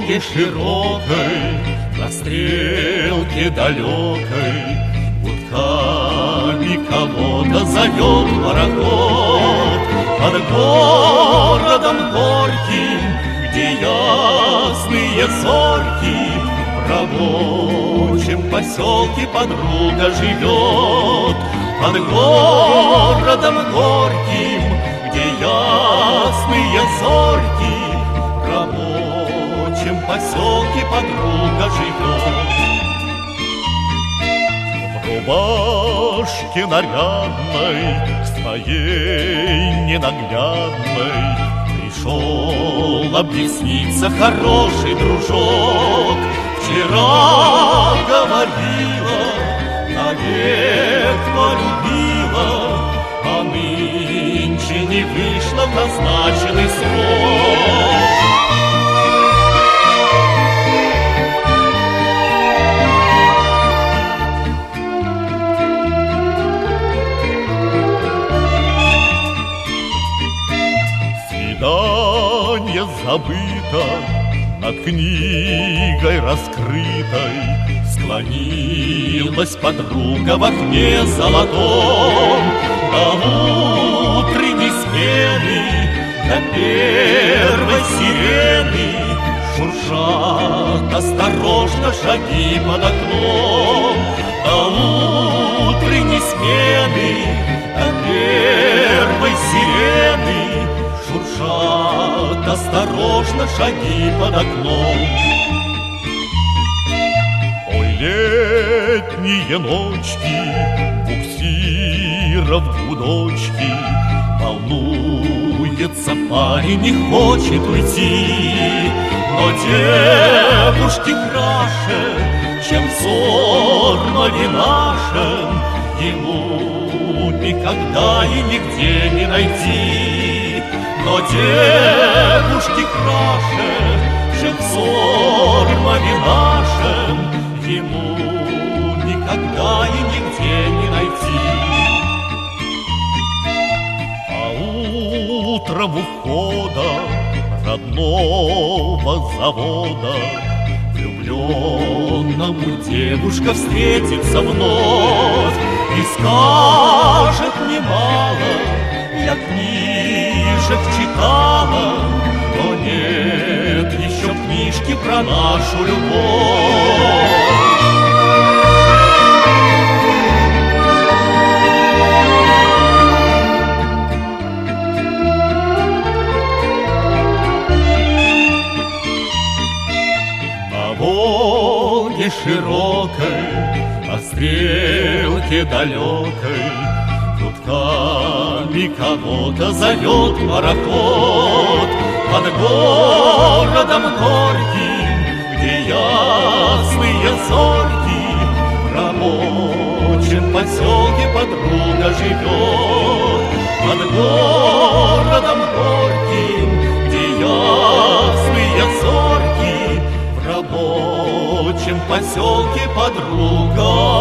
дороге широкой, на стрелке далекой, гудками кого-то зовет пароход. Под городом горьким, где ясные зорьки, в рабочем поселке подруга живет. Под городом горьким, где ясные зорьки, в рабочем поселке подруга живет. В рубашке нарядной, к своей ненаглядной, пришел объясниться хороший дружок. Вчера говорила, навек полюбила, а нынче не вышла в назначенный срок. Свидание забыто, над книгой раскрытой склонилась подруга в окне золотом. До утренней смены, до первой сирены шуршат осторожно шаги под окном. До утренней смены, до первой сирены шуршат осторожно шаги под окном. Ой, летние ночки, буксиров гудочки, волнуется парень, не хочет уйти. Но девушки краше, чем зорьмове нашем, ему никогда и нигде не найти. Но девушки краше, чем в зорьмове нашем, ему никогда и нигде не найти. А утром у входа родного завода влюбленному девушка встретится вновь и скажет немало: я книжек читала, но нет еще книжки про нашу любовь. На Волге широкой, на стрелке далекой, гудками кого-то зовет пароход. Под городом горьким, где ясные зорьки, в рабочем поселке подруга живет. Под городом горьким, где ясные зорьки, в рабочем поселке подруга